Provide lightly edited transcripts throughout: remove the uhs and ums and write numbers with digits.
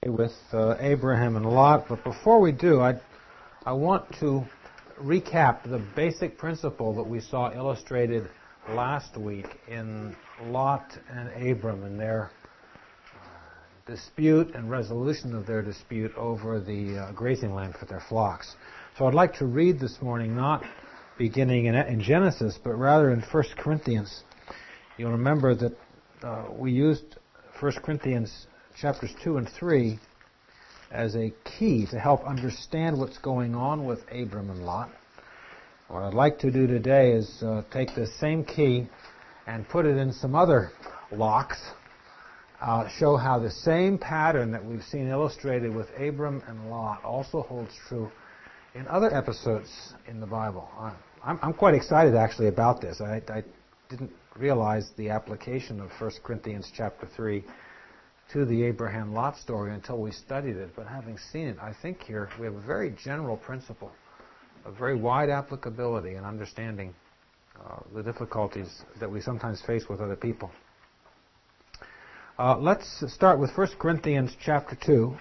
with Abraham and Lot, but before we do, I want to recap the basic principle that we saw illustrated last week in Lot and Abram and their dispute and resolution of their dispute over the grazing land for their flocks. So I'd like to read this morning, not beginning in Genesis, but rather in 1 Corinthians. You'll remember that we used 1 Corinthians chapters 2 and 3 as a key to help understand what's going on with Abram and Lot. What I'd like to do today is take this same key and put it in some other locks, show how the same pattern that we've seen illustrated with Abram and Lot also holds true in other episodes in the Bible. I'm quite excited actually about this. I didn't realize the application of 1 Corinthians chapter 3 to the Abraham-Lot story until we studied it. But having seen it, I think here we have a very general principle, a very wide applicability in understanding the difficulties that we sometimes face with other people. Let's start with 1 Corinthians chapter 2.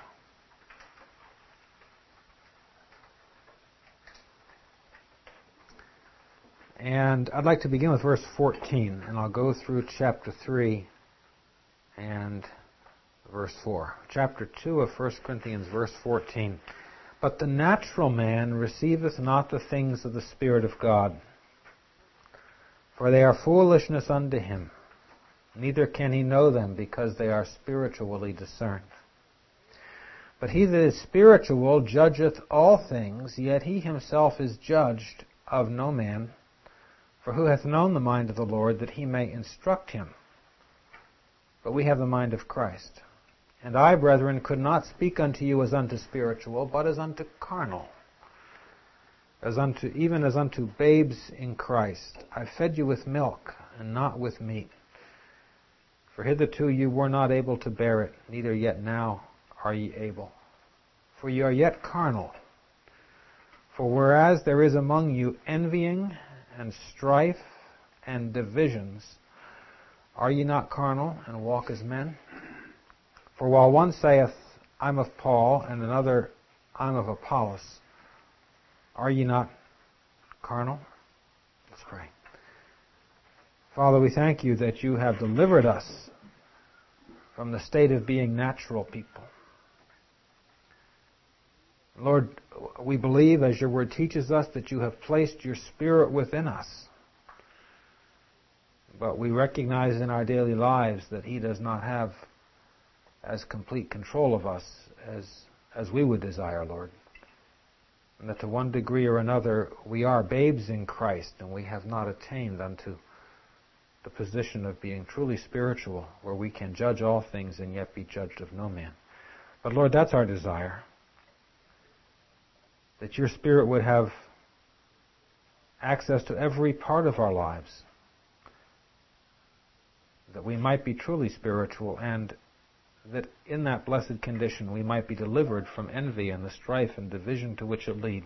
And I'd like to begin with verse 14, and I'll go through chapter 3 and verse 4. Chapter 2 of 1 Corinthians, verse 14. But the natural man receiveth not the things of the Spirit of God, for they are foolishness unto him, neither can he know them, because they are spiritually discerned. But he that is spiritual judgeth all things, yet he himself is judged of no man. For who hath known the mind of the Lord, that he may instruct him? But we have the mind of Christ. And I, brethren, could not speak unto you as unto spiritual, but as unto carnal, even as unto babes in Christ. I fed you with milk, and not with meat. For hitherto you were not able to bear it, neither yet now are ye able. For ye are yet carnal. For whereas there is among you envying, and strife, and divisions, are ye not carnal, and walk as men? For while one saith, I'm of Paul, and another, I'm of Apollos, are ye not carnal? Let's pray. Father, we thank you that you have delivered us from the state of being natural people. Lord, we believe, as your word teaches us, that you have placed your Spirit within us. But we recognize in our daily lives that he does not have as complete control of us as we would desire, Lord. And that to one degree or another, we are babes in Christ, and we have not attained unto the position of being truly spiritual, where we can judge all things and yet be judged of no man. But Lord, that's our desire. That your Spirit would have access to every part of our lives, that we might be truly spiritual, and that in that blessed condition we might be delivered from envy and the strife and division to which it leads,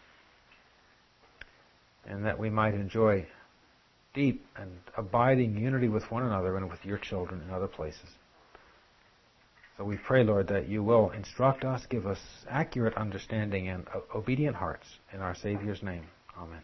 and that we might enjoy deep and abiding unity with one another and with your children in other places. So we pray, Lord, that you will instruct us, give us accurate understanding and obedient hearts. In our Savior's name. Amen.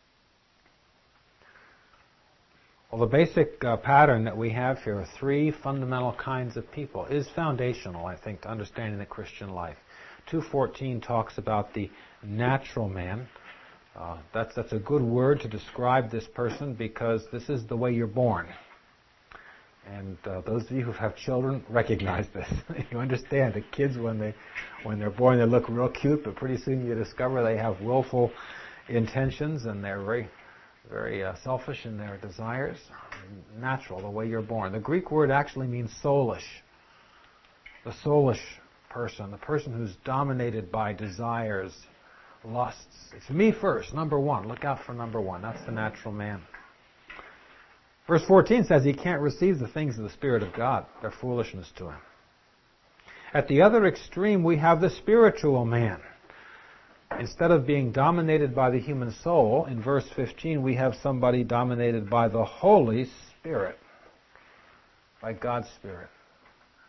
Well, the basic pattern that we have here of three fundamental kinds of people is foundational, I think, to understanding the Christian life. 2:14 talks about the natural man. That's a good word to describe this person, because this is the way you're born. And those of you who have children recognize this. You understand that kids, when they're born, they look real cute, but pretty soon you discover they have willful intentions, and they're very, very selfish in their desires. Natural, the way you're born. The Greek word actually means soulish. The soulish person, the person who's dominated by desires, lusts. It's me first, number one. Look out for number one. That's the natural man. Verse 14 says he can't receive the things of the Spirit of God. They're foolishness to him. At the other extreme, we have the spiritual man. Instead of being dominated by the human soul, in verse 15, we have somebody dominated by the Holy Spirit, by God's Spirit.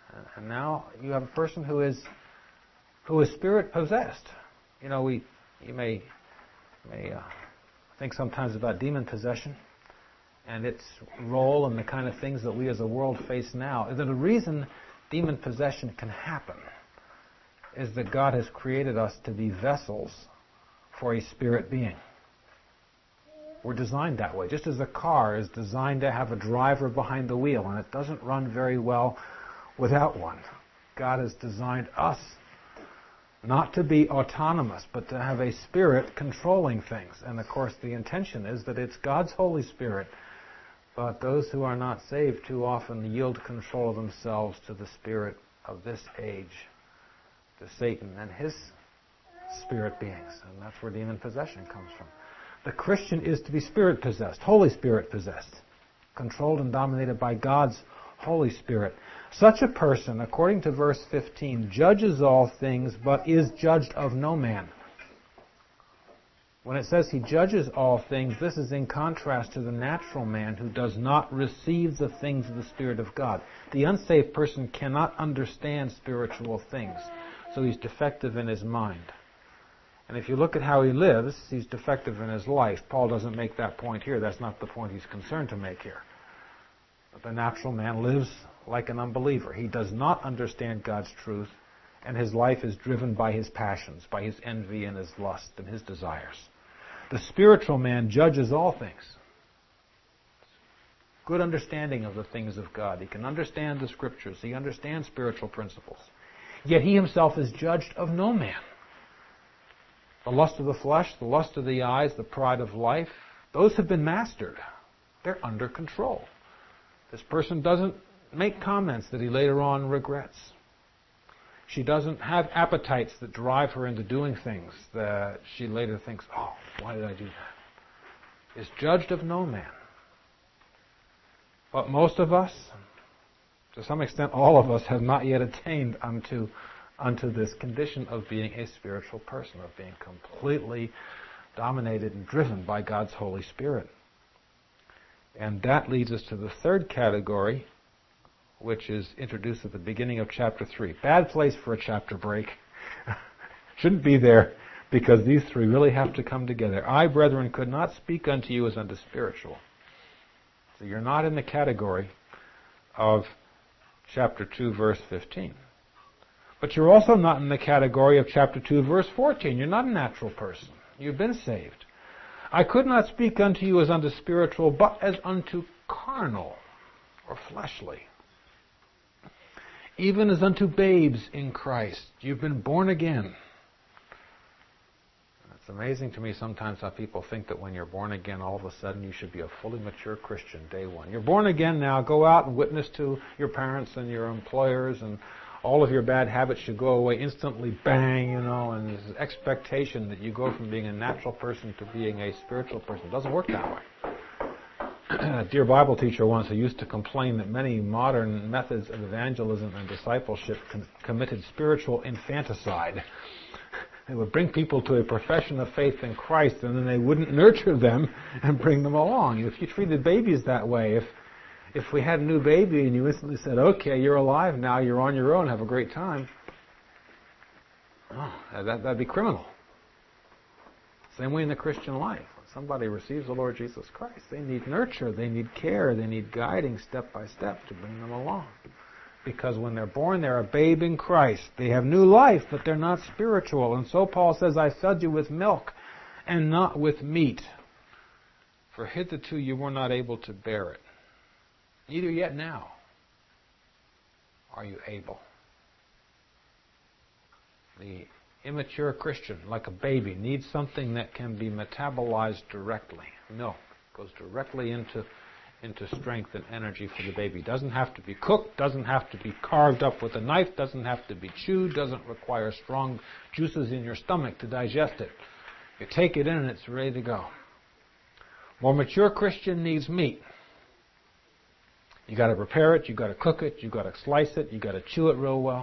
And now you have a person who is spirit possessed. You know, you may think sometimes about demon possession and its role and the kind of things that we as a world face now. The reason demon possession can happen is that God has created us to be vessels for a spirit being. We're designed that way. Just as a car is designed to have a driver behind the wheel, and it doesn't run very well without one. God has designed us not to be autonomous, but to have a spirit controlling things. And of course the intention is that it's God's Holy Spirit, but those who are not saved too often yield control of themselves to the spirit of this age, to Satan and his spirit beings. And that's where demon possession comes from. The Christian is to be Spirit possessed, Holy Spirit possessed, controlled and dominated by God's Holy Spirit. Such a person, according to verse 15, judges all things, but is judged of no man. When it says he judges all things, this is in contrast to the natural man who does not receive the things of the Spirit of God. The unsaved person cannot understand spiritual things, so he's defective in his mind. And if you look at how he lives, he's defective in his life. Paul doesn't make that point here. That's not the point he's concerned to make here. But the natural man lives like an unbeliever. He does not understand God's truth, and his life is driven by his passions, by his envy and his lust and his desires. The spiritual man judges all things. Good understanding of the things of God. He can understand the Scriptures. He understands spiritual principles. Yet he himself is judged of no man. The lust of the flesh, the lust of the eyes, the pride of life, those have been mastered. They're under control. This person doesn't make comments that he later on regrets. She doesn't have appetites that drive her into doing things that she later thinks, oh, why did I do that? Is judged of no man. But most of us, to some extent all of us, have not yet attained unto this condition of being a spiritual person, of being completely dominated and driven by God's Holy Spirit. And that leads us to the third category, which is introduced at the beginning of chapter 3. Bad place for a chapter break. Shouldn't be there, because these three really have to come together. I, brethren, could not speak unto you as unto spiritual. So you're not in the category of chapter 2, verse 15. But you're also not in the category of chapter 2, verse 14. You're not a natural person. You've been saved. I could not speak unto you as unto spiritual, but as unto carnal, or fleshly. Even as unto babes in Christ. You've been born again. It's amazing to me sometimes how people think that when you're born again, all of a sudden you should be a fully mature Christian day one. You're born again now. Go out and witness to your parents and your employers, and all of your bad habits should go away instantly, bang, and there's an expectation that you go from being a natural person to being a spiritual person. It doesn't work that way. A dear Bible teacher once who used to complain that many modern methods of evangelism and discipleship committed spiritual infanticide. They would bring people to a profession of faith in Christ, and then they wouldn't nurture them and bring them along. If you treated babies that way, if we had a new baby and you instantly said, okay, you're alive now, you're on your own, have a great time, that'd be criminal. Same way in the Christian life. When somebody receives the Lord Jesus Christ, they need nurture, they need care, they need guiding step by step to bring them along. Because when they're born, they're a babe in Christ. They have new life, but they're not spiritual. And so Paul says, I fed you with milk and not with meat. For hitherto you were not able to bear it. Neither yet now are you able. The immature Christian, like a baby, needs something that can be metabolized directly. Milk goes directly into strength and energy for the baby. Doesn't have to be cooked, doesn't have to be carved up with a knife, doesn't have to be chewed, doesn't require strong juices in your stomach to digest it. You take it in and it's ready to go. More mature Christian needs meat. You got to prepare it, you got to cook it, you got to slice it, you got to chew it real well.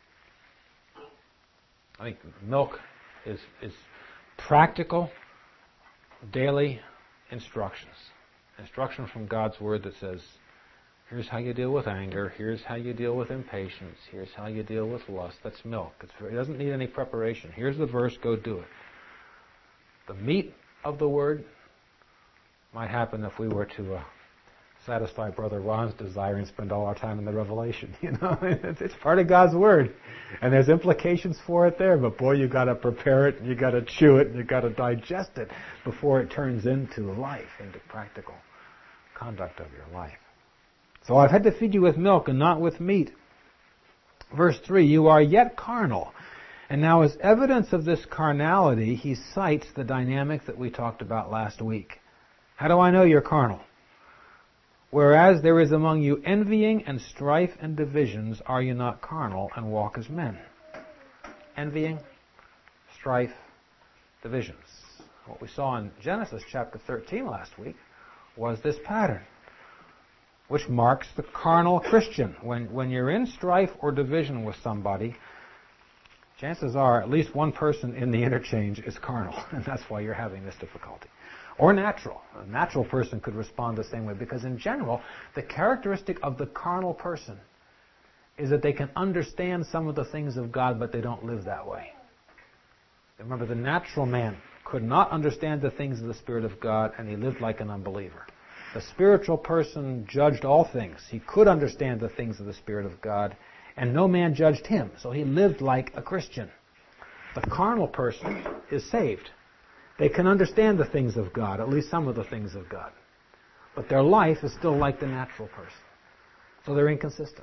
I think milk is practical, daily instructions. Instruction from God's Word that says, Here's how you deal with anger. Here's how you deal with impatience. Here's how you deal with lust. That's milk. It doesn't need any preparation. Here's the verse, go do it. The meat of the Word might happen if we were to satisfy Brother Ron's desire and spend all our time in the Revelation. It's part of God's Word. And there's implications for it there, but boy, you got to prepare it, you got to chew it, and you got to digest it before it turns into life, into practical conduct of your life. So I've had to feed you with milk and not with meat. Verse 3, you are yet carnal. And now as evidence of this carnality, he cites the dynamic that we talked about last week. How do I know you're carnal? Whereas there is among you envying and strife and divisions, are you not carnal and walk as men? Envying, strife, divisions. What we saw in Genesis chapter 13 last week was this pattern, which marks the carnal Christian. When you're in strife or division with somebody, chances are at least one person in the interchange is carnal, and that's why you're having this difficulty. Or natural. A natural person could respond the same way, because in general, the characteristic of the carnal person is that they can understand some of the things of God, but they don't live that way. Remember, the natural man could not understand the things of the Spirit of God, and he lived like an unbeliever. The spiritual person judged all things. He could understand the things of the Spirit of God, and no man judged him, so he lived like a Christian. The carnal person is saved. They can understand the things of God, at least some of the things of God. But their life is still like the natural person. So they're inconsistent.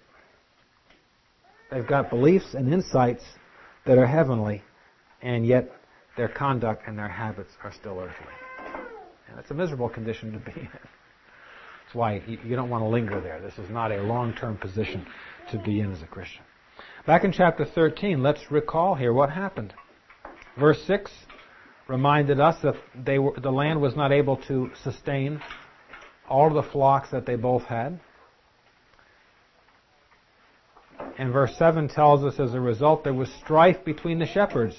They've got beliefs and insights that are heavenly, and yet their conduct and their habits are still earthly. And it's a miserable condition to be in. That's why you don't want to linger there. This is not a long-term position to be in as a Christian. Back in chapter 13, let's recall here what happened. Verse 6 reminded us that the land was not able to sustain all of the flocks that they both had. And verse 7 tells us as a result there was strife between the shepherds.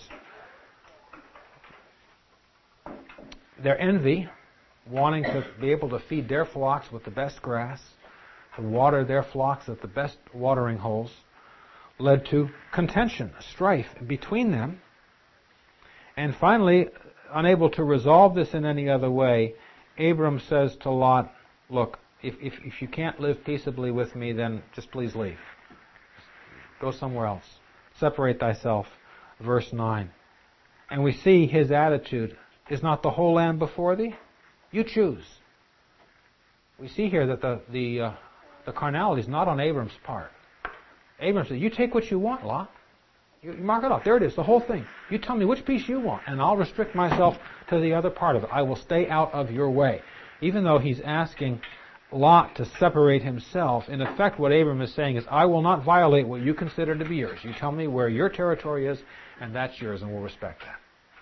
Their envy, wanting to be able to feed their flocks with the best grass, to water their flocks at the best watering holes, led to contention, strife between them. And finally, unable to resolve this in any other way, Abram says to Lot, look, if you can't live peaceably with me, then just please leave. Go somewhere else. Separate thyself. Verse 9. And we see his attitude, is not the whole land before thee? You choose. We see here that the carnality is not on Abram's part. Abram said, you take what you want, Lot. You mark it off. There it is, the whole thing. You tell me which piece you want, and I'll restrict myself to the other part of it. I will stay out of your way. Even though he's asking Lot to separate himself, in effect what Abram is saying is, I will not violate what you consider to be yours. You tell me where your territory is, and that's yours, and we'll respect that.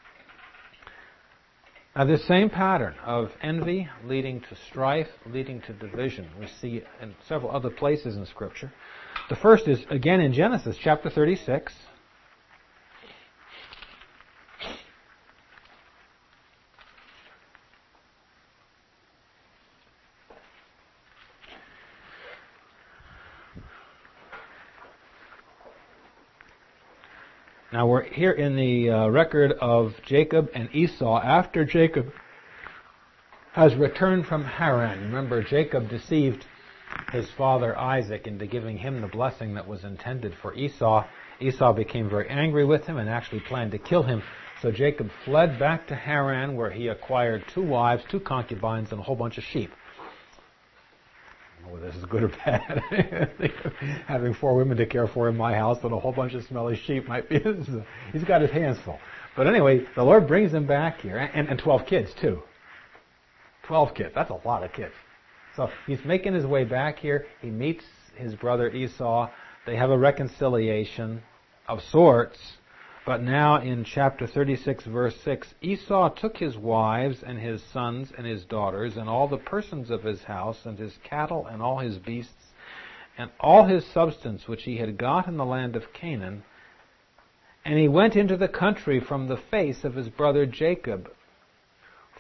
Now this same pattern of envy leading to strife, leading to division, we see in several other places in Scripture. The first is, again, in Genesis chapter 36. Now we're here in the record of Jacob and Esau after Jacob has returned from Haran. Remember, Jacob deceived his father Isaac into giving him the blessing that was intended for Esau. Esau became very angry with him and actually planned to kill him. So Jacob fled back to Haran, where he acquired 2 wives, 2 concubines, and a whole bunch of sheep. Whether this is good or bad. Having 4 women to care for in my house and a whole bunch of smelly sheep might be, he's got his hands full. But anyway, the Lord brings him back here, and 12 kids too. 12 kids, that's a lot of kids. So he's making his way back here, he meets his brother Esau, they have a reconciliation of sorts, but now in chapter 36 verse 6, Esau took his wives and his sons and his daughters and all the persons of his house and his cattle and all his beasts and all his substance which he had got in the land of Canaan, and he went into the country from the face of his brother Jacob.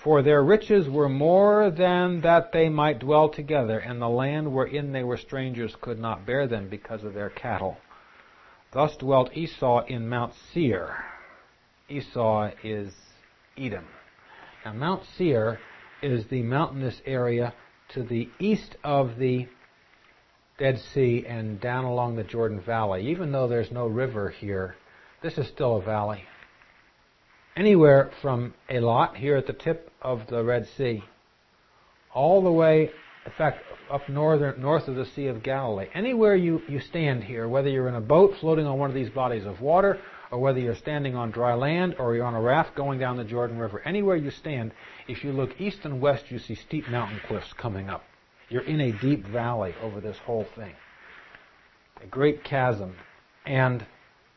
For their riches were more than that they might dwell together, and the land wherein they were strangers could not bear them because of their cattle. Thus dwelt Esau in Mount Seir. Esau is Edom. Now Mount Seir is the mountainous area to the east of the Dead Sea and down along the Jordan Valley. Even though there's no river here, this is still a valley. Anywhere from Eilat, here at the tip of the Red Sea, all the way, in fact, up north of the Sea of Galilee. Anywhere you stand here, whether you're in a boat floating on one of these bodies of water, or whether you're standing on dry land, or you're on a raft going down the Jordan River, anywhere you stand, if you look east and west, you see steep mountain cliffs coming up. You're in a deep valley over this whole thing. A great chasm. And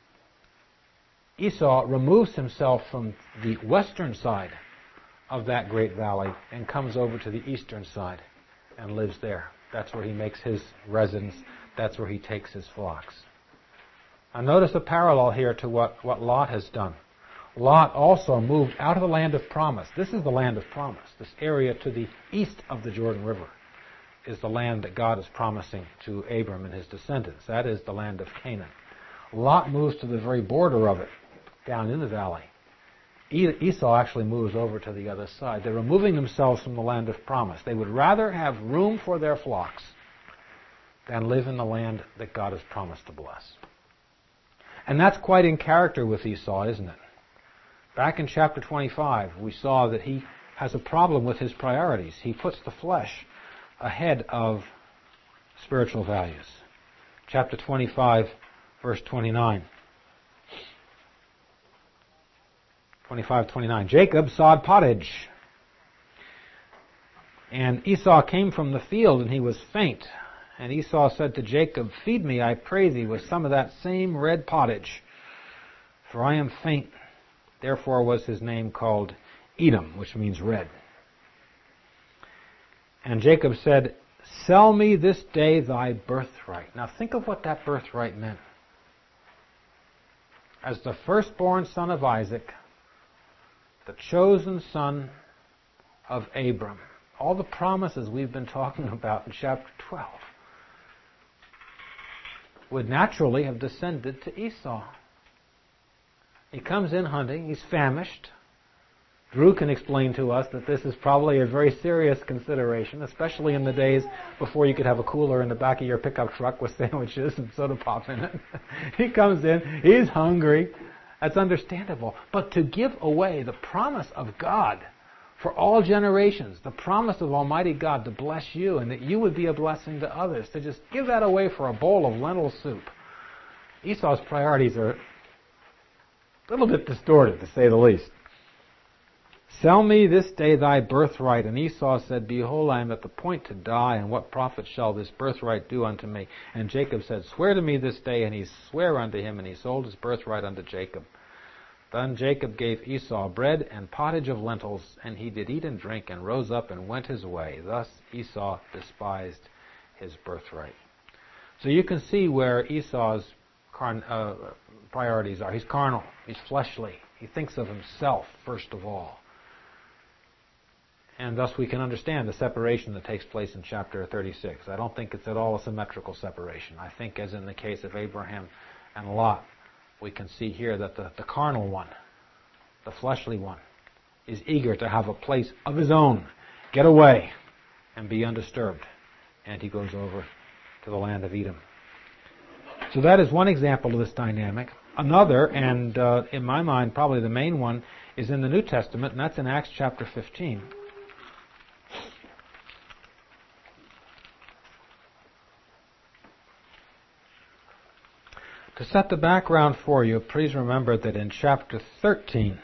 Esau removes himself from the western side of that great valley and comes over to the eastern side and lives there. That's where he makes his residence. That's where he takes his flocks. Now notice a parallel here to what Lot has done. Lot also moved out of the land of promise. This is the land of promise. This area to the east of the Jordan River is the land that God is promising to Abram and his descendants. That is the land of Canaan. Lot moves to the very border of it, down in the valley. Esau actually moves over to the other side. They're removing themselves from the land of promise. They would rather have room for their flocks than live in the land that God has promised to bless. And that's quite in character with Esau, isn't it? Back in chapter 25, we saw that he has a problem with his priorities. He puts the flesh ahead of spiritual values. Chapter 25, verse 29. 25:29. Jacob sawed pottage, and Esau came from the field, and he was faint. And Esau said to Jacob, "Feed me, I pray thee, with some of that same red pottage, for I am faint." Therefore was his name called Edom, which means red. And Jacob said, "Sell me this day thy birthright." Now think of what that birthright meant. As the firstborn son of Isaac, the chosen son of Abram, all the promises we've been talking about in chapter 12 would naturally have descended to Esau. He comes in hunting, he's famished. Drew can explain to us that this is probably a very serious consideration, especially in the days before you could have a cooler in the back of your pickup truck with sandwiches and soda pop in it. He comes in, he's hungry. That's understandable. But to give away the promise of God for all generations, the promise of Almighty God to bless you and that you would be a blessing to others, to just give that away for a bowl of lentil soup. Esau's priorities are a little bit distorted, to say the least. "Sell me this day thy birthright." And Esau said, "Behold, I am at the point to die, and what profit shall this birthright do unto me?" And Jacob said, "Swear to me this day." And he sware unto him, and he sold his birthright unto Jacob. Then Jacob gave Esau bread and pottage of lentils, and he did eat and drink, and rose up and went his way. Thus Esau despised his birthright. So you can see where Esau's priorities are. He's carnal. He's fleshly. He thinks of himself first of all. And thus we can understand the separation that takes place in chapter 36. I don't think it's at all a symmetrical separation. I think, as in the case of Abraham and Lot, we can see here that the carnal one, the fleshly one, is eager to have a place of his own, get away, and be undisturbed. And he goes over to the land of Edom. So that is one example of this dynamic. Another, and in my mind probably the main one, is in the New Testament, and that's in Acts chapter 15. To set the background for you, please remember that in chapter 13,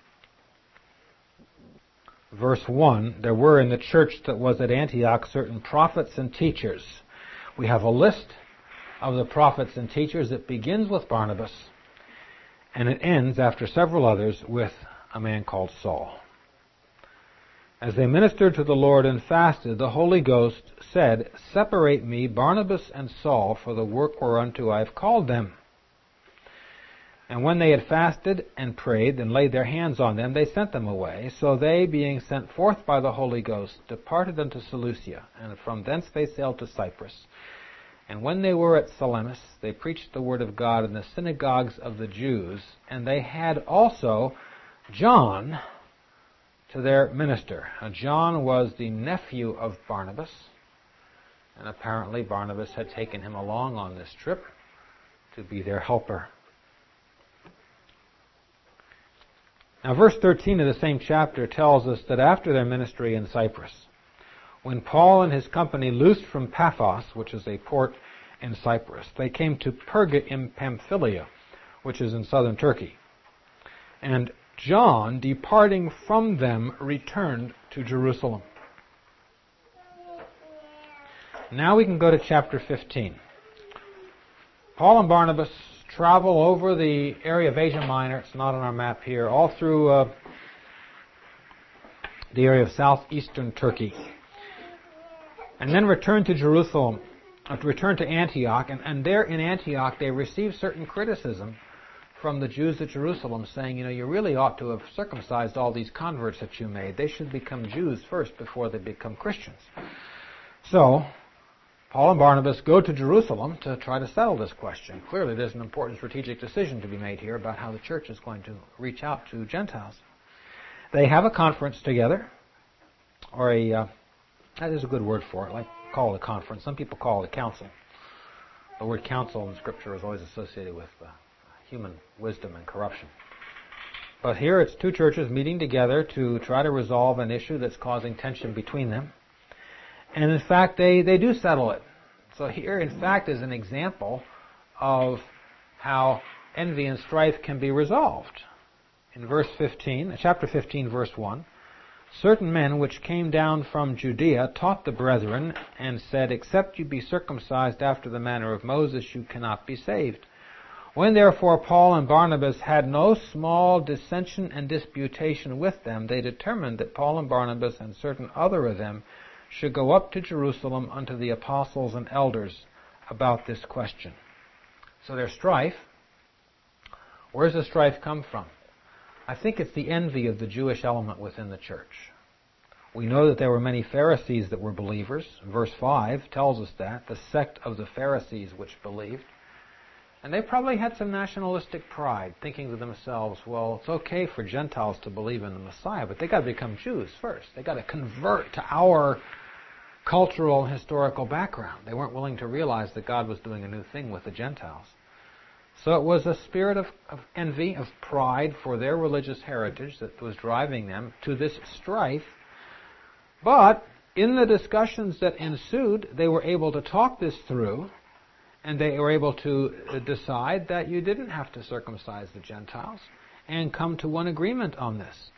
verse 1, there were in the church that was at Antioch certain prophets and teachers. We have a list of the prophets and teachers. It begins with Barnabas, and it ends, after several others, with a man called Saul. As they ministered to the Lord and fasted, the Holy Ghost said, "Separate me, Barnabas and Saul, for the work whereunto I have called them." And when they had fasted and prayed and laid their hands on them, they sent them away. So they, being sent forth by the Holy Ghost, departed unto Seleucia, and from thence they sailed to Cyprus. And when they were at Salamis, they preached the word of God in the synagogues of the Jews, and they had also John to their minister. Now, John was the nephew of Barnabas, and apparently Barnabas had taken him along on this trip to be their helper. Now, verse 13 of the same chapter tells us that after their ministry in Cyprus, when Paul and his company loosed from Paphos, which is a port in Cyprus, they came to Perga in Pamphylia, which is in southern Turkey. And John, departing from them, returned to Jerusalem. Now we can go to chapter 15. Paul and Barnabas travel over the area of Asia Minor, it's not on our map here, all through the area of southeastern Turkey. And then return to Jerusalem, return to Antioch, and there in Antioch they received certain criticism from the Jews at Jerusalem, saying, you really ought to have circumcised all these converts that you made. They should become Jews first before they become Christians. So, Paul and Barnabas go to Jerusalem to try to settle this question. Clearly there's an important strategic decision to be made here about how the church is going to reach out to Gentiles. They have a conference together, or that is a good word for it, like call it a conference. Some people call it a council. The word council in Scripture is always associated with human wisdom and corruption. But here it's two churches meeting together to try to resolve an issue that's causing tension between them. And in fact, they do settle it. So here, in fact, is an example of how envy and strife can be resolved. In chapter 15, verse 1, certain men which came down from Judea taught the brethren and said, except you be circumcised after the manner of Moses, you cannot be saved. When therefore Paul and Barnabas had no small dissension and disputation with them, they determined that Paul and Barnabas and certain other of them should go up to Jerusalem unto the apostles and elders about this question. So there's strife. Where does the strife come from? I think it's the envy of the Jewish element within the church. We know that there were many Pharisees that were believers. Verse 5 tells us that, the sect of the Pharisees which believed. And they probably had some nationalistic pride, thinking to themselves, well, it's okay for Gentiles to believe in the Messiah, but they got to become Jews first. They got to convert to our cultural and historical background. They weren't willing to realize that God was doing a new thing with the Gentiles. So it was a spirit of envy, of pride for their religious heritage that was driving them to this strife. But in the discussions that ensued, they were able to talk this through, and they were able to decide that you didn't have to circumcise the Gentiles, and come to one agreement on this.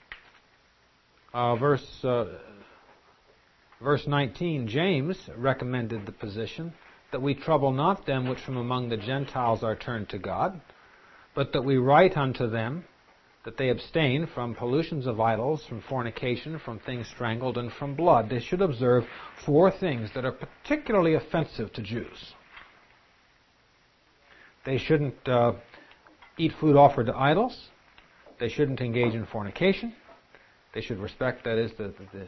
Verse 19, James recommended the position that we trouble not them which from among the Gentiles are turned to God, but that we write unto them that they abstain from pollutions of idols, from fornication, from things strangled, and from blood. They should observe 4 things that are particularly offensive to Jews. They shouldn't eat food offered to idols. They shouldn't engage in fornication. They should respect, that is,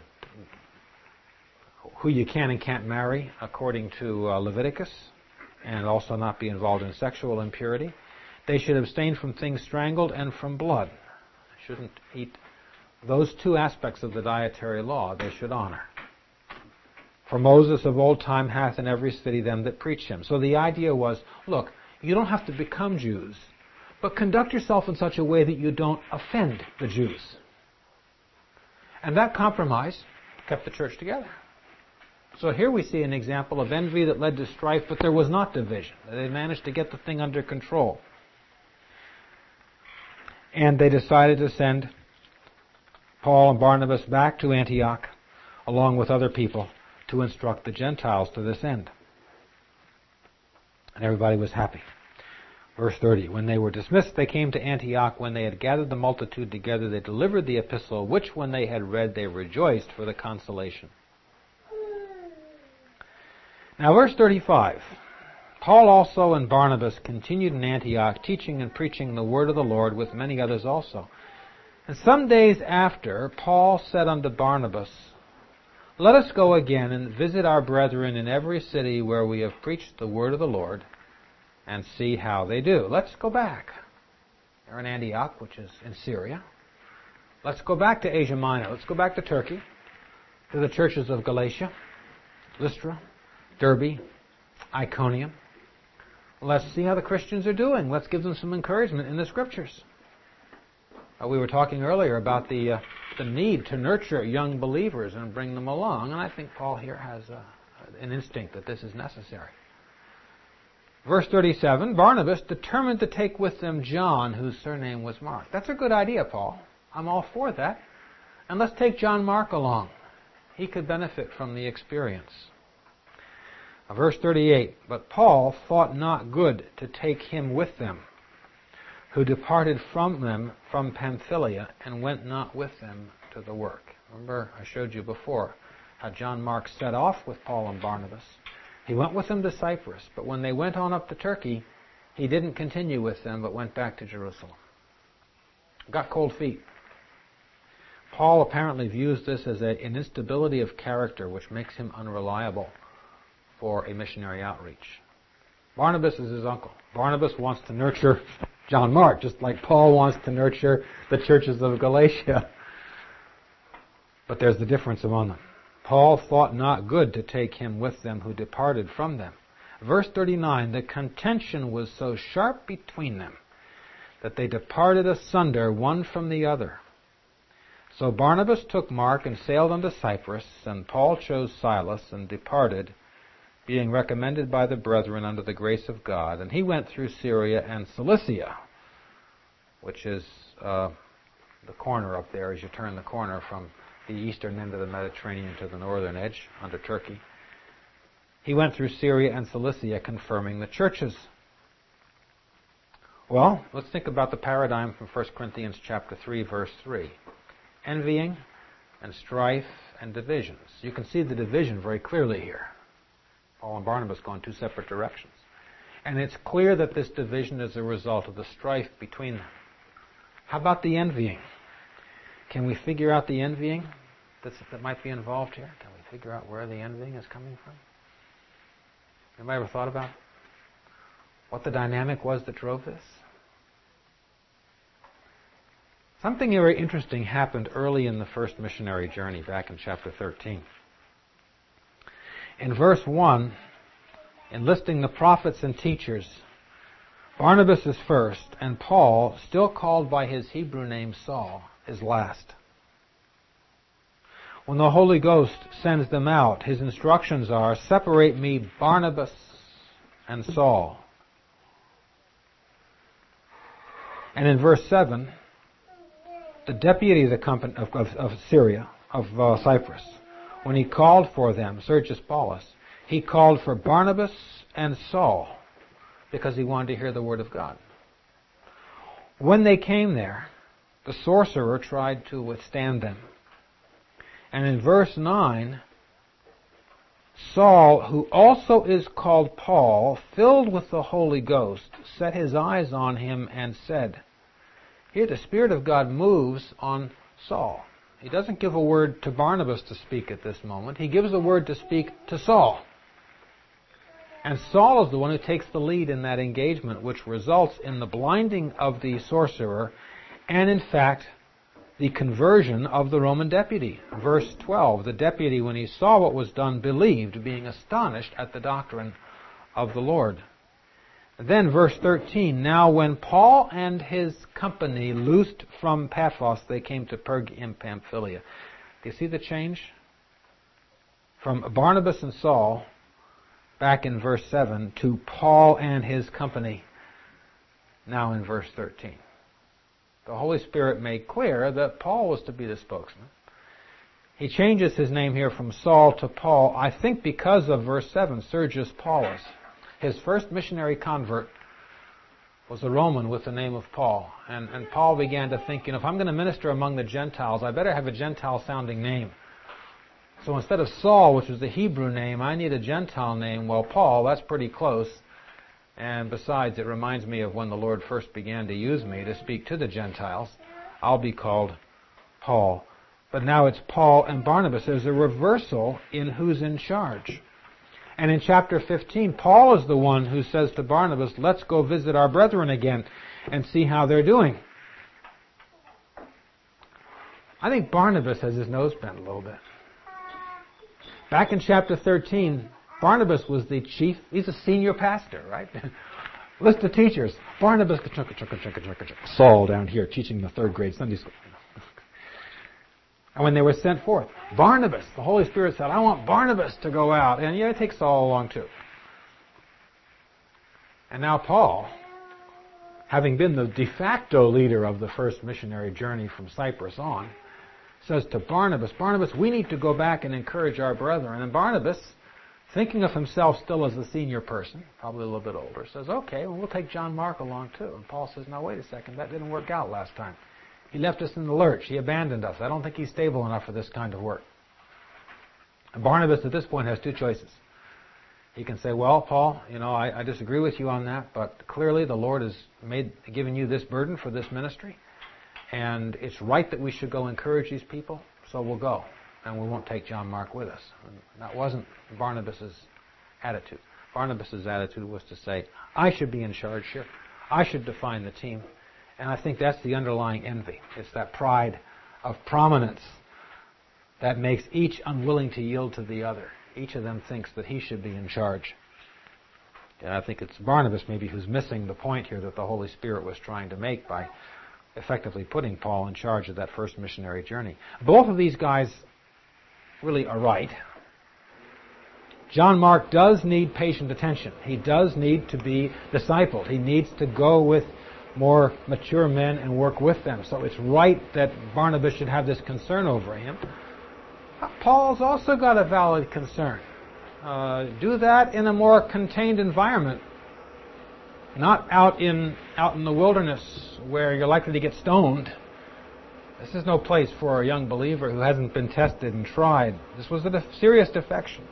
who you can and can't marry according to Leviticus, and also not be involved in sexual impurity. They should abstain from things strangled and from blood. They shouldn't eat. Those 2 aspects of the dietary law they should honor. For Moses of old time hath in every city them that preach him. So the idea was, look, you don't have to become Jews, but conduct yourself in such a way that you don't offend the Jews. And that compromise kept the church together. So here we see an example of envy that led to strife, but there was not division. They managed to get the thing under control. And they decided to send Paul and Barnabas back to Antioch, along with other people, to instruct the Gentiles to this end. And everybody was happy. Verse 30, when they were dismissed, they came to Antioch. When they had gathered the multitude together, they delivered the epistle, which when they had read, they rejoiced for the consolation. Now verse 35 Paul also and Barnabas continued in Antioch, teaching and preaching the word of the Lord with many others also. And some days after, Paul said unto Barnabas, Let us go again and visit our brethren in every city where we have preached the word of the Lord, and see how they do. Let's go back. They're in Antioch, which is in Syria. Let's go back to Asia Minor. Let's go back to Turkey, to the churches of Galatia, Lystra, Derbe, Iconium. Let's see how the Christians are doing. Let's give them some encouragement in the Scriptures. We were talking earlier about the need to nurture young believers and bring them along, and I think Paul here has an instinct that this is necessary. Verse 37, Barnabas determined to take with them John, whose surname was Mark. That's a good idea, Paul. I'm all for that. And let's take John Mark along. He could benefit from the experience. Verse 38, But Paul thought not good to take him with them, who departed from them from Pamphylia, and went not with them to the work. Remember, I showed you before how John Mark set off with Paul and Barnabas. He went with them to Cyprus, but when they went on up to Turkey, he didn't continue with them, but went back to Jerusalem. Got cold feet. Paul apparently views this as an instability of character which makes him unreliable for a missionary outreach. Barnabas is his uncle. Barnabas wants to nurture John Mark, just like Paul wants to nurture the churches of Galatia. But there's the difference among them. Paul thought not good to take him with them who departed from them. Verse 39, the contention was so sharp between them that they departed asunder one from the other. So Barnabas took Mark and sailed unto Cyprus, and Paul chose Silas and departed, being recommended by the brethren unto the grace of God. And he went through Syria and Cilicia, which is the corner up there as you turn the corner from the eastern end of the Mediterranean to the northern edge, under Turkey. He went through Syria and Cilicia, confirming the churches. Well, let's think about the paradigm from 1 Corinthians chapter 3, verse 3. Envying and strife and divisions. You can see the division very clearly here. Paul and Barnabas go in two separate directions. And it's clear that this division is a result of the strife between them. How about the envying? Can we figure out the envying that might be involved here? Can we figure out where the envying is coming from? Anybody ever thought about what the dynamic was that drove this? Something very interesting happened early in the first missionary journey, back in chapter 13. In verse 1, in listing the prophets and teachers, Barnabas is first, and Paul, still called by his Hebrew name Saul, is last. When the Holy Ghost sends them out, his instructions are, separate me Barnabas and Saul. And in verse 7, the deputy of the company of Syria, of Cyprus, when he called for them, Sergius Paulus, he called for Barnabas and Saul because he wanted to hear the word of God. When they came there, the sorcerer tried to withstand them. And in verse 9, Saul, who also is called Paul, filled with the Holy Ghost, set his eyes on him and said, here the Spirit of God moves on Saul. He doesn't give a word to Barnabas to speak at this moment. He gives a word to speak to Saul. And Saul is the one who takes the lead in that engagement, which results in the blinding of the sorcerer and, in fact, the conversion of the Roman deputy. Verse 12, the deputy, when he saw what was done, believed, being astonished at the doctrine of the Lord. Then verse 13, now when Paul and his company loosed from Paphos, they came to Perga in Pamphylia. Do you see the change? From Barnabas and Saul, back in verse 7, to Paul and his company, now in verse 13. The Holy Spirit made clear that Paul was to be the spokesman. He changes his name here from Saul to Paul, I think because of verse 7, Sergius Paulus. His first missionary convert was a Roman with the name of Paul. And Paul began to think, if I'm going to minister among the Gentiles, I better have a Gentile-sounding name. So instead of Saul, which was the Hebrew name, I need a Gentile name. Well, Paul, that's pretty close. And besides, it reminds me of when the Lord first began to use me to speak to the Gentiles. I'll be called Paul. But now it's Paul and Barnabas. There's a reversal in who's in charge. And in chapter 15, Paul is the one who says to Barnabas, let's go visit our brethren again and see how they're doing. I think Barnabas has his nose bent a little bit. Back in chapter 13, Barnabas was the chief, he's a senior pastor, right? List of teachers. Barnabas, Saul down here teaching the third grade Sunday school. And when they were sent forth, Barnabas, the Holy Spirit said, I want Barnabas to go out. And yeah, it takes Saul along too. And now Paul, having been the de facto leader of the first missionary journey from Cyprus on, says to Barnabas, Barnabas, we need to go back and encourage our brethren. And Barnabas, thinking of himself still as a senior person, probably a little bit older, says, okay, well, we'll take John Mark along too. And Paul says, now wait a second, that didn't work out last time. He left us in the lurch. He abandoned us. I don't think he's stable enough for this kind of work. And Barnabas at this point has two choices. He can say, well, Paul, I disagree with you on that, but clearly the Lord has given you this burden for this ministry, and it's right that we should go encourage these people, so we'll go, and we won't take John Mark with us. And that wasn't Barnabas' attitude. Barnabas' attitude was to say, I should be in charge here. I should define the team. And I think that's the underlying envy. It's that pride of prominence that makes each unwilling to yield to the other. Each of them thinks that he should be in charge. And I think it's Barnabas maybe who's missing the point here that the Holy Spirit was trying to make by effectively putting Paul in charge of that first missionary journey. Both of these guys really are right. John Mark does need patient attention. He does need to be discipled. He needs to go with more mature men and work with them. So it's right that Barnabas should have this concern over him. Paul's also got a valid concern. Do that in a more contained environment, not out in the wilderness where you're likely to get stoned. This is no place for a young believer who hasn't been tested and tried. This was a serious defection.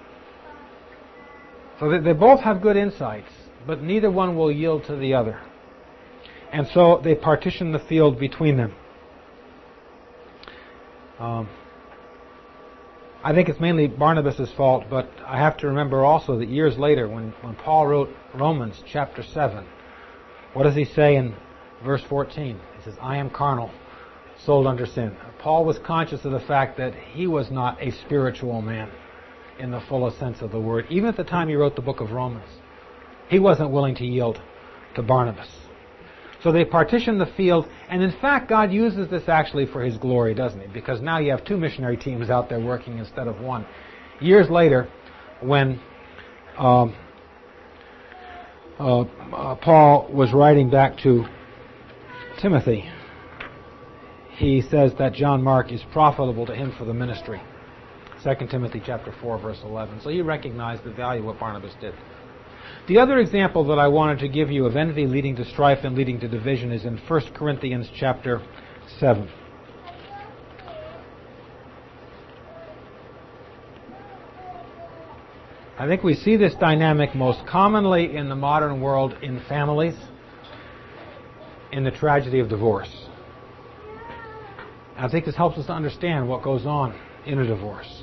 So they both have good insights, but neither one will yield to the other. And so they partition the field between them. I think it's mainly Barnabas' fault, but I have to remember also that years later, when Paul wrote Romans chapter 7, what does he say in verse 14? He says, I am carnal, sold under sin. Paul was conscious of the fact that he was not a spiritual man in the fullest sense of the word. Even at the time he wrote the book of Romans, he wasn't willing to yield to Barnabas. So they partition the field, and in fact God uses this actually for His glory, doesn't He? Because now you have two missionary teams out there working instead of one. Years later, when Paul was writing back to Timothy, he says that John Mark is profitable to him for the ministry. 2 Timothy chapter 4, verse 11. So you recognize the value of what Barnabas did. The other example that I wanted to give you of envy leading to strife and leading to division is in 1 Corinthians chapter 7. I think we see this dynamic most commonly in the modern world in families, in the tragedy of divorce. I think this helps us to understand what goes on in a divorce.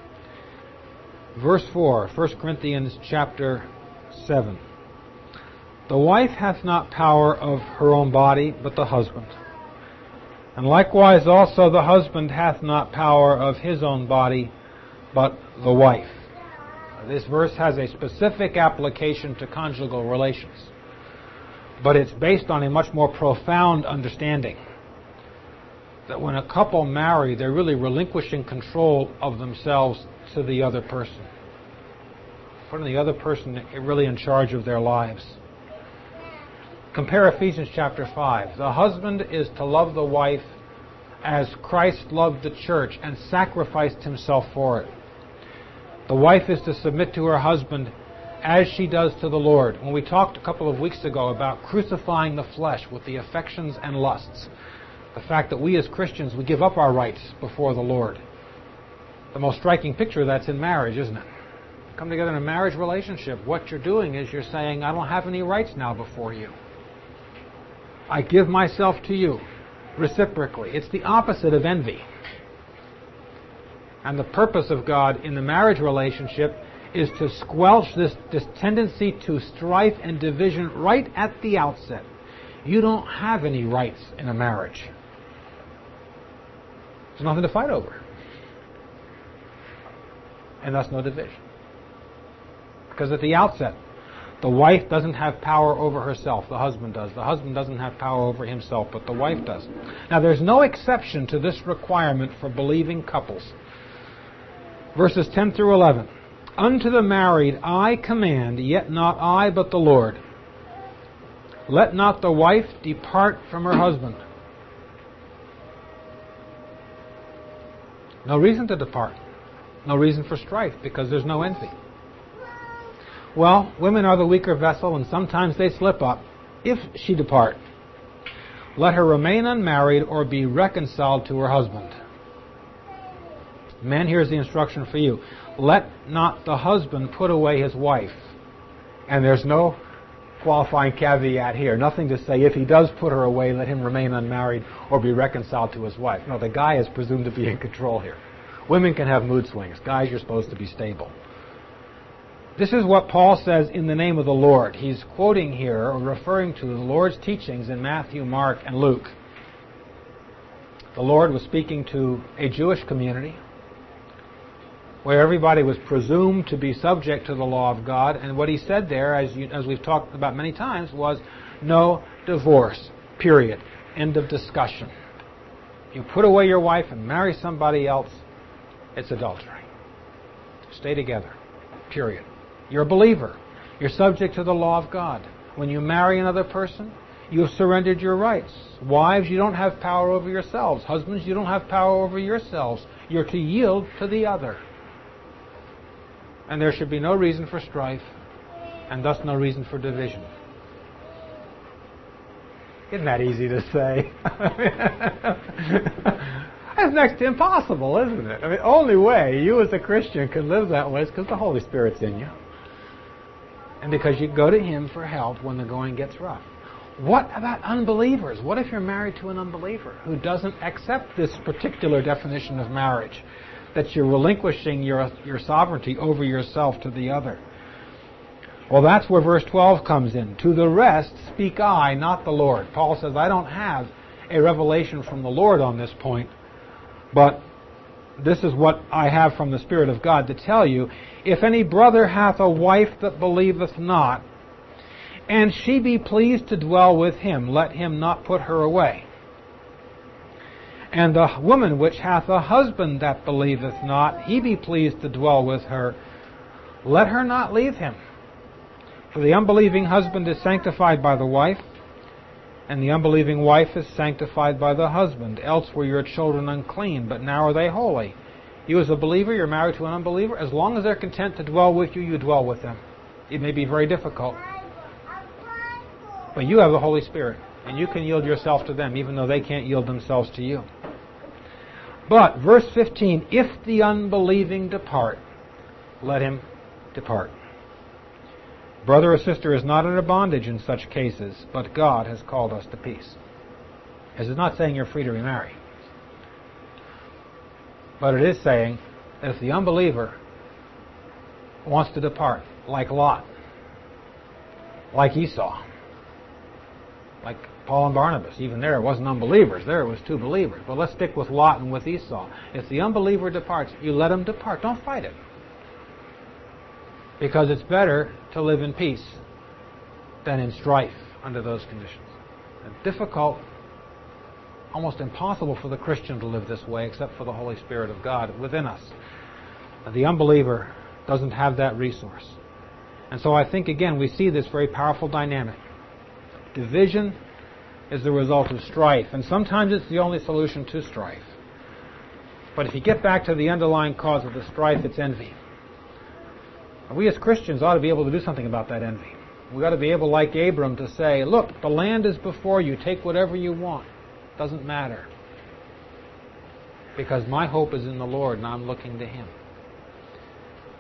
Verse 4, 1 Corinthians chapter 7. The wife hath not power of her own body, but the husband. And likewise also the husband hath not power of his own body, but the wife. This verse has a specific application to conjugal relations, but it's based on a much more profound understanding that when a couple marry, they're really relinquishing control of themselves to the other person. Putting the other person really in charge of their lives. Compare Ephesians chapter 5. The husband is to love the wife as Christ loved the church and sacrificed himself for it. The wife is to submit to her husband as she does to the Lord. When we talked a couple of weeks ago about crucifying the flesh with the affections and lusts, the fact that we as Christians, we give up our rights before the Lord. The most striking picture of that's in marriage, isn't it? come together in a marriage relationship, what you're doing is you're saying, I don't have any rights now before you. I give myself to you reciprocally. It's the opposite of envy. And the purpose of God in the marriage relationship is to squelch this tendency to strife and division right at the outset. You don't have any rights in a marriage. There's nothing to fight over. And thus no division. Because at the outset, the wife doesn't have power over herself, the husband does. The husband doesn't have power over himself, but the wife does. Now there's no exception to this requirement for believing couples. Verses 10 through 11. Unto the married I command, yet not I, but the Lord. Let not the wife depart from her husband. No reason to depart. No reason for strife, because there's no envy. Well, women are the weaker vessel, and sometimes they slip up. If she depart, let her remain unmarried or be reconciled to her husband. Men, here's the instruction for you. Let not the husband put away his wife. And there's no qualifying caveat here. Nothing to say if he does put her away, let him remain unmarried or be reconciled to his wife. No, the guy is presumed to be in control here. Women can have mood swings. Guys, you're supposed to be stable. This is what Paul says in the name of the Lord. He's quoting here, or referring to the Lord's teachings in Matthew, Mark, and Luke. The Lord was speaking to a Jewish community where everybody was presumed to be subject to the law of God, and what he said there, as we've talked about many times, was no divorce, period. End of discussion. You put away your wife and marry somebody else, it's adultery. Stay together, period. You're a believer. You're subject to the law of God. When you marry another person, you have surrendered your rights. Wives, you don't have power over yourselves. Husbands, you don't have power over yourselves. You're to yield to the other. And there should be no reason for strife, and thus no reason for division. Isn't that easy to say? That's next to impossible, isn't it? I mean, the only way you as a Christian can live that way is because the Holy Spirit's in you. And because you go to Him for help when the going gets rough. What about unbelievers? What if you're married to an unbeliever who doesn't accept this particular definition of marriage? That you're relinquishing your sovereignty over yourself to the other. Well, that's where verse 12 comes in. To the rest speak I, not the Lord. Paul says, I don't have a revelation from the Lord on this point, but this is what I have from the Spirit of God to tell you. If any brother hath a wife that believeth not, and she be pleased to dwell with him, let him not put her away. And the woman which hath a husband that believeth not, he be pleased to dwell with her, let her not leave him. For the unbelieving husband is sanctified by the wife, and the unbelieving wife is sanctified by the husband. Else were your children unclean, but now are they holy. You as a believer, you're married to an unbeliever. As long as they're content to dwell with you, you dwell with them. It may be very difficult, but you have the Holy Spirit, and you can yield yourself to them, even though they can't yield themselves to you. But, verse 15, if the unbelieving depart, let him depart. Brother or sister is not under bondage in such cases, but God has called us to peace. This is not saying you're free to remarry. But it is saying that if the unbeliever wants to depart, like Lot, like Esau, like Paul and Barnabas, even there it wasn't unbelievers, there it was two believers. But let's stick with Lot and with Esau. If the unbeliever departs, you let him depart. Don't fight it. Because it's better to live in peace than in strife under those conditions. It's difficult, almost impossible for the Christian to live this way except for the Holy Spirit of God within us. The unbeliever doesn't have that resource. And so I think, again, we see this very powerful dynamic. Division is the result of strife, and sometimes it's the only solution to strife. But if you get back to the underlying cause of the strife, it's envy. We as Christians ought to be able to do something about that envy. We've got to be able, like Abram, to say, look, the land is before you. Take whatever you want. It doesn't matter. Because my hope is in the Lord, and I'm looking to Him.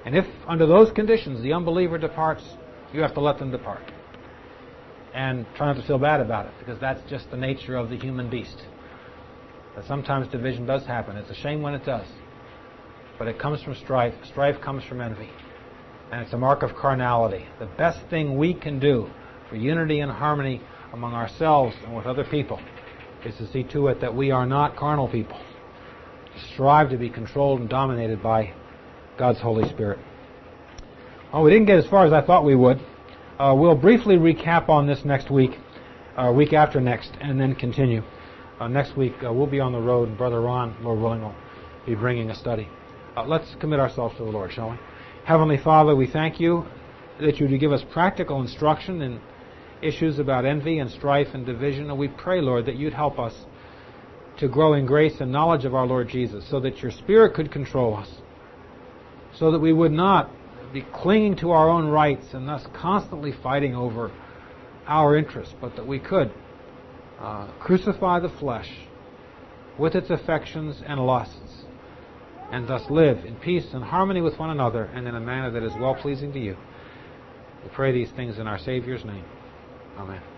And if under those conditions the unbeliever departs, you have to let them depart. And try not to feel bad about it, because that's just the nature of the human beast. That sometimes division does happen. It's a shame when it does. But it comes from strife. Strife comes from envy. And it's a mark of carnality. The best thing we can do for unity and harmony among ourselves and with other people is to see to it that we are not carnal people. To strive to be controlled and dominated by God's Holy Spirit. Well, we didn't get as far as I thought we would. We'll briefly recap on this next week, week after next, and then continue. Next week we'll be on the road, and Brother Ron, Lord willing, will be bringing a study. Let's commit ourselves to the Lord, shall we? Heavenly Father, we thank you that you would give us practical instruction in issues about envy and strife and division, and we pray, Lord, that you'd help us to grow in grace and knowledge of our Lord Jesus, so that your Spirit could control us, so that we would not be clinging to our own rights and thus constantly fighting over our interests, but that we could crucify the flesh with its affections and lusts, and thus live in peace and harmony with one another and in a manner that is well-pleasing to you. We pray these things in our Savior's name. Amen.